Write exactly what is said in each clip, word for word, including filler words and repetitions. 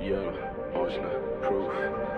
Yeah, ocean proof.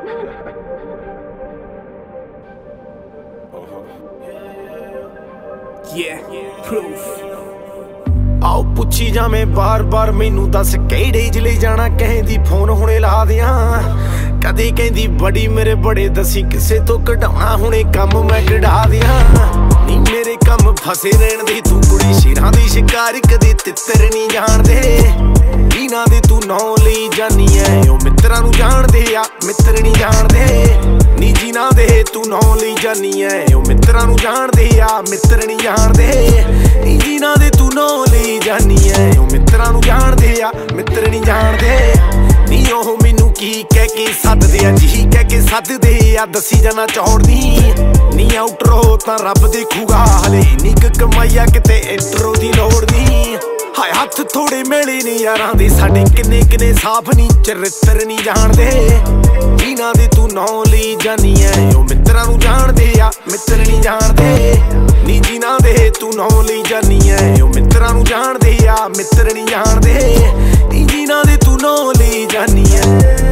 Yeah, proof. आओ पुछी जावे बार बार मैनू दस किहड़े जिले जाना कहंदी फोन हुणे ला दियां कदे कहंदी बड़ी मेरे बड़े दसी किसे तो कढाउणा हुणे कम मैं कढा दियां नी मेरे कम फसे रहण दे तू कुड़ी शेरां दी शिकार कदे तित्तर नहीं जाणदे इना दे तू नौ लई जानी ऐ ओ मित्रां नू जाणदे आ मित्र नहीं जाणदे नी जिना दे तू नौ लई जानी ऐ ओ मित्रां नू जाणदे आ मित्र नहीं जाणदे नी जिना दे तू नौ लई जानी ऐ ओ मित्रां नू जाणदे आ मित्र नहीं जाणदे नी ओह मैनू की कह के सददे आ जी कह के सददे आ दसी जाना चौड़दी नी आउटरो तां रब देखूगा हले नी कमाईया किते इंट्रो दी लोड़ नी हाय हथ थोड़े मेले ने यारां दे साडे किन्ने किन्ने साफ नी चरित्र नहीं जाणदे जिना दे तू नौ लई जानी ऐ ओ मित्रां नू जाणदे आ मित्र नहीं जाणदे नी जिना दे तू नौ लई जानी ऐ ओ मित्रां नू जाणदे आ मित्र नहीं जाणदे नी जिना दे तू नौ लई जानी ऐ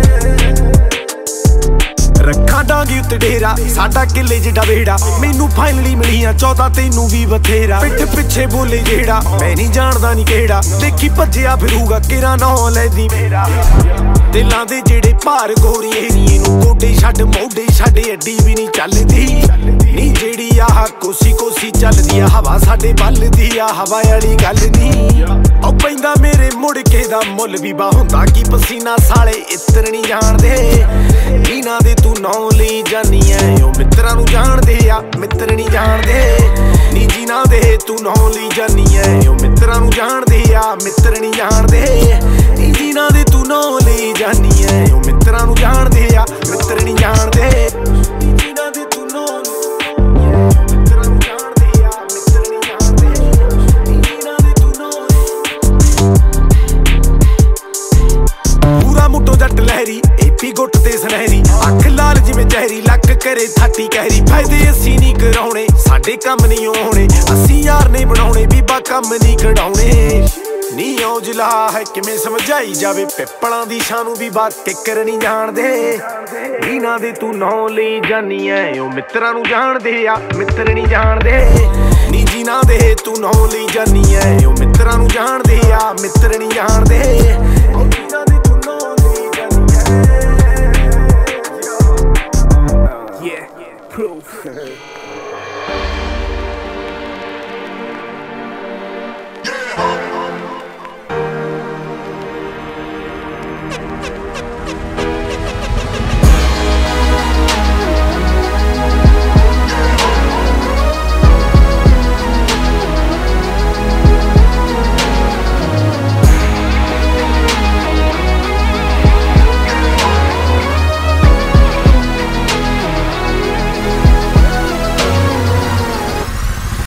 रखा डांगी उत्ते डेरा साडा किले जिड्डा वेड़ा मैनू फाइनली मिलियां चौदह तेनू भी बथेरा पिठ पिछे बोले जेड़ा मैं नहीं जानदा नी केड़ा देखी भज्जिया फिरूगा केरा नौ लैदी मेरा दिलां दे जेड़े भार गोरी नी नू गोडे छड्ड मोढे छड्ड अड्डी भी नहीं चलदी नी जेड़ी आह कोसी कोसी चलदी आ हवा साडे बलदी आ हवा वाली गल नी ओ पैंदा मेरे मुड़ के दा मुल भी बा हुंदा की पसीना साले इत्र नहीं जाणदे इना दे तू नौ लई जानी ऐ ओ मित्रां नू जाणदे आ मित्र नहीं जाणदे नी जिना दे तू नौ लई जानी ऐ ओ मित्रां नू जाणदे आ मित्र नहीं जाणदे नी जिना दे तू नौ लई जानी ऐ ओ मित्रां नू जाणदे आ मित्र नहीं जाणदे नी जिना दे तू नौ मित्रां नू जाणदे आ मित्र नहीं जाणदे नी जिना दे तू नौ पूरा मुट्टो जट लहरी एपी गुट ते सुनहरी अख लाल जिवें चेहरी लक करे थाटी कहरी फायदे असी नहीं कराउणे साडे कम नहीं होणे असी यार नहीं बनाउणे बीबा कम नहीं कढाउणे नी औजला है किवें समझाई जावे पिपलां दी शानू भी बात किकर नहीं जाणदे इना दे तू नौ लई जानी ऐ ओ मित्रां नू जाणदे आ मित्र नहीं जाणदे नी जिना दे तू नौ लई जानी ऐ ओ मित्रां नू जाणदे आ मित्र नहीं जाणदे